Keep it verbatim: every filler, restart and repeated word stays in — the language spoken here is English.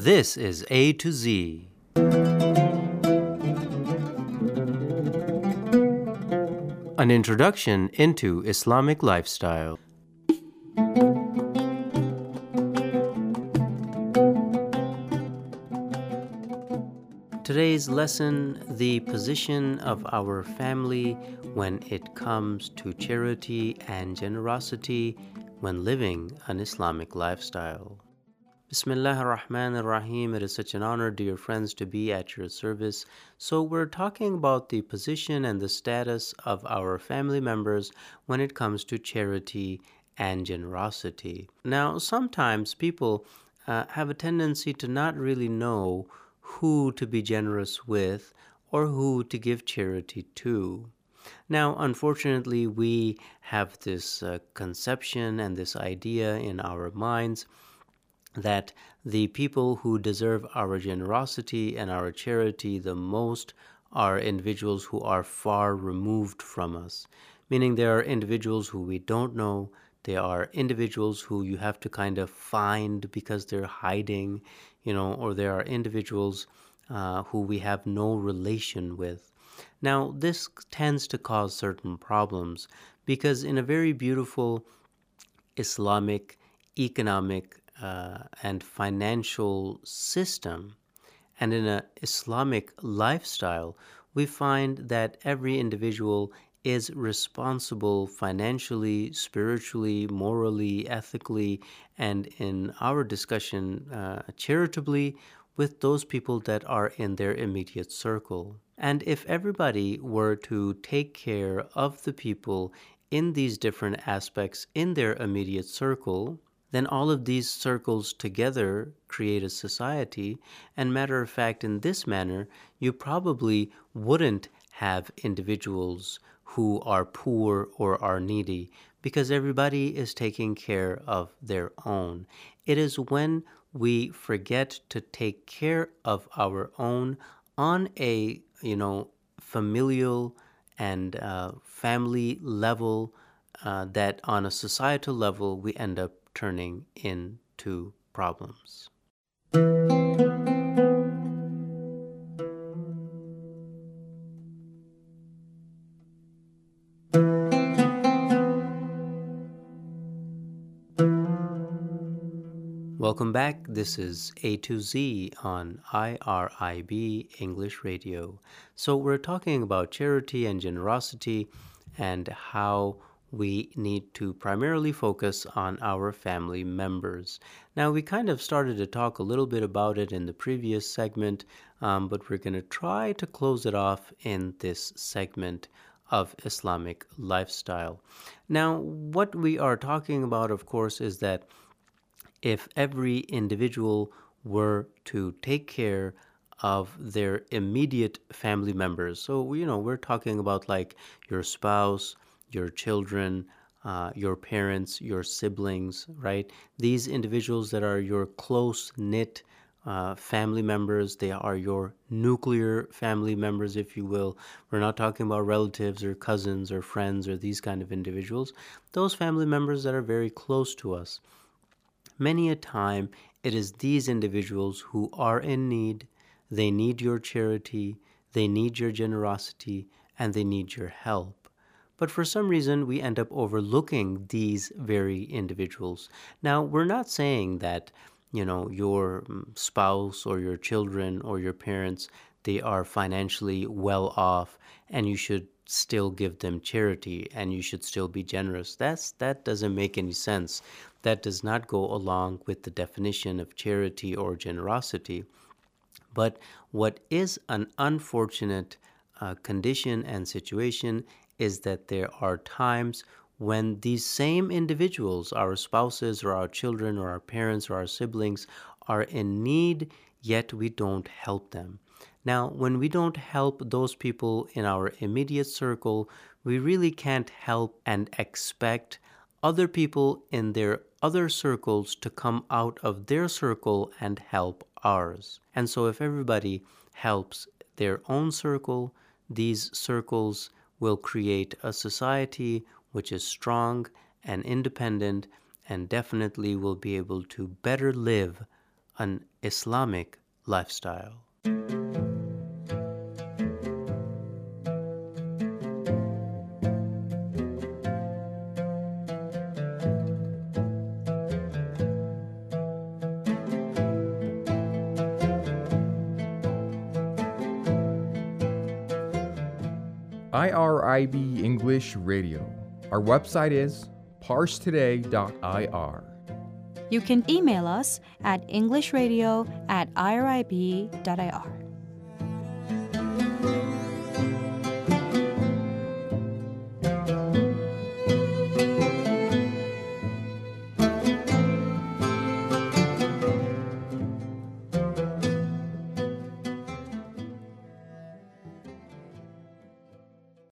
This is A to Z. An introduction into Islamic lifestyle. Today's lesson, the position of our family when it comes to charity and generosity when living an Islamic lifestyle. Bismillah ar-Rahman ar-Rahim. It is such an honor, dear friends, to be at your service. So we're talking about the position and the status of our family members when it comes to charity and generosity. Now, sometimes people uh, have a tendency to not really know who to be generous with or who to give charity to. Now, unfortunately, we have this uh, conception and this idea in our minds that the people who deserve our generosity and our charity the most are individuals who are far removed from us, meaning there are individuals who we don't know. They are individuals who you have to kind of find because they're hiding, you know, or there are individuals uh, who we have no relation with. Now, this tends to cause certain problems because in a very beautiful Islamic economic uh, and financial system, and in an Islamic lifestyle, we find that every individual is responsible financially, spiritually, morally, ethically, and in our discussion, uh, charitably, with those people that are in their immediate circle. And if everybody were to take care of the people in these different aspects in their immediate circle, then all of these circles together create a society. And matter of fact, in this manner, you probably wouldn't have individuals who are poor or are needy because everybody is taking care of their own. It is when we forget to take care of our own on a, you know, familial and uh, family level uh, that on a societal level we end up turning into problems. Welcome back. This is A to Z on I R I B English Radio. So we're talking about charity and generosity and how we need to primarily focus on our family members. Now, we kind of started to talk a little bit about it in the previous segment, um, but we're going to try to close it off in this segment of Islamic lifestyle. Now, what we are talking about, of course, is that if every individual were to take care of their immediate family members, so, you know, we're talking about like your spouse, your children, uh, your parents, your siblings, right? These individuals that are your close-knit uh, family members, they are your nuclear family members, if you will. We're not talking about relatives or cousins or friends or these kind of individuals. Those family members that are very close to us. Many a time, it is these individuals who are in need. They need your charity, they need your generosity, and they need your help. But for some reason, we end up overlooking these very individuals. Now, we're not saying that, you know, your spouse or your children or your parents, they are financially well off and you should still give them charity and you should still be generous. That's that doesn't make any sense. That does not go along with the definition of charity or generosity. But what is an unfortunate uh, condition and situation is that there are times when these same individuals, our spouses or our children or our parents or our siblings, are in need, yet we don't help them. Now, when we don't help those people in our immediate circle, we really can't help and expect other people in their other circles to come out of their circle and help ours. And so if everybody helps their own circle, these circles will create a society which is strong and independent and definitely will be able to better live an Islamic lifestyle. I R I B English Radio. Our website is parse today dot I R. You can email us at englishradio at irib dot I R.